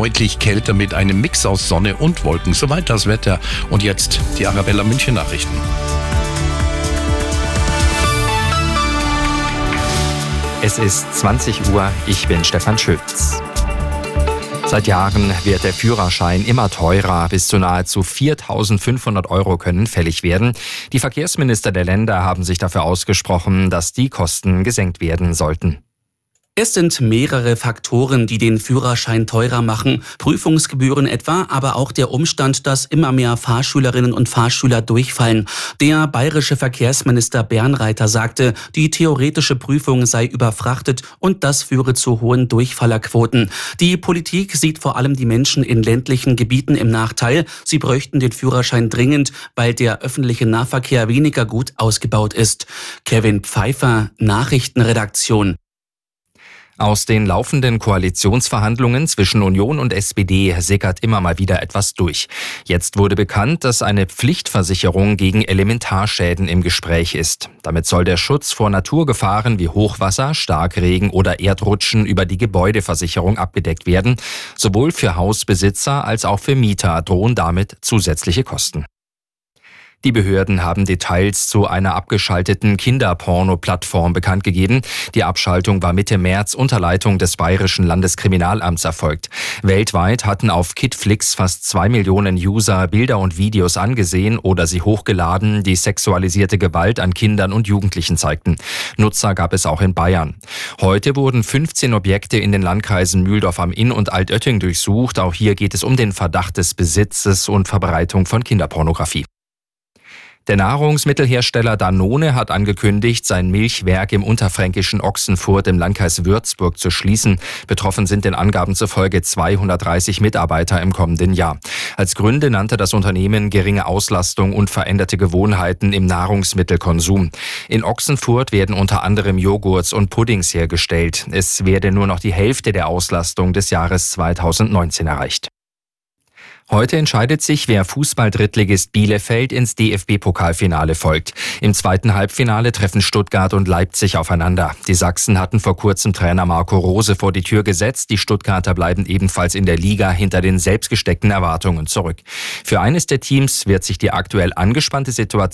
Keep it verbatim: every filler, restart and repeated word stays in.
deutlich kälter mit einem Mix aus Sonne und Wolken. Soweit das Wetter. Und jetzt die Arabella München Nachrichten. Es ist zwanzig Uhr, ich bin Stefan Schütz. Seit Jahren wird der Führerschein immer teurer. Bis zu nahezu viertausendfünfhundert Euro können fällig werden. Die Verkehrsminister der Länder haben sich dafür ausgesprochen, dass die Kosten gesenkt werden sollten. Es sind mehrere Faktoren, die den Führerschein teurer machen. Prüfungsgebühren etwa, aber auch der Umstand, dass immer mehr Fahrschülerinnen und Fahrschüler durchfallen. Der bayerische Verkehrsminister Bernreiter sagte, die theoretische Prüfung sei überfrachtet und das führe zu hohen Durchfallerquoten. Die Politik sieht vor allem die Menschen in ländlichen Gebieten im Nachteil. Sie bräuchten den Führerschein dringend, weil der öffentliche Nahverkehr weniger gut ausgebaut ist. Kevin Pfeiffer, Nachrichtenredaktion. Aus den laufenden Koalitionsverhandlungen zwischen Union und S P D sickert immer mal wieder etwas durch. Jetzt wurde bekannt, dass eine Pflichtversicherung gegen Elementarschäden im Gespräch ist. Damit soll der Schutz vor Naturgefahren wie Hochwasser, Starkregen oder Erdrutschen über die Gebäudeversicherung abgedeckt werden. Sowohl für Hausbesitzer als auch für Mieter drohen damit zusätzliche Kosten. Die Behörden haben Details zu einer abgeschalteten Kinderporno-Plattform bekannt gegeben. Die Abschaltung war Mitte März unter Leitung des Bayerischen Landeskriminalamts erfolgt. Weltweit hatten auf Kidflix fast zwei Millionen User Bilder und Videos angesehen oder sie hochgeladen, die sexualisierte Gewalt an Kindern und Jugendlichen zeigten. Nutzer gab es auch in Bayern. Heute wurden fünfzehn Objekte in den Landkreisen Mühldorf am Inn und Altötting durchsucht. Auch hier geht es um den Verdacht des Besitzes und Verbreitung von Kinderpornografie. Der Nahrungsmittelhersteller Danone hat angekündigt, sein Milchwerk im unterfränkischen Ochsenfurt im Landkreis Würzburg zu schließen. Betroffen sind den Angaben zufolge zweihundertdreißig Mitarbeiter im kommenden Jahr. Als Gründe nannte das Unternehmen geringe Auslastung und veränderte Gewohnheiten im Nahrungsmittelkonsum. In Ochsenfurt werden unter anderem Joghurts und Puddings hergestellt. Es werde nur noch die Hälfte der Auslastung des Jahres zweitausendneunzehn erreicht. Heute entscheidet sich, wer Fußball-Drittligist Bielefeld ins D F B-Pokalfinale folgt. Im zweiten Halbfinale treffen Stuttgart und Leipzig aufeinander. Die Sachsen hatten vor kurzem Trainer Marco Rose vor die Tür gesetzt. Die Stuttgarter bleiben ebenfalls in der Liga hinter den selbstgesteckten Erwartungen zurück. Für eines der Teams wird sich die aktuell angespannte Situation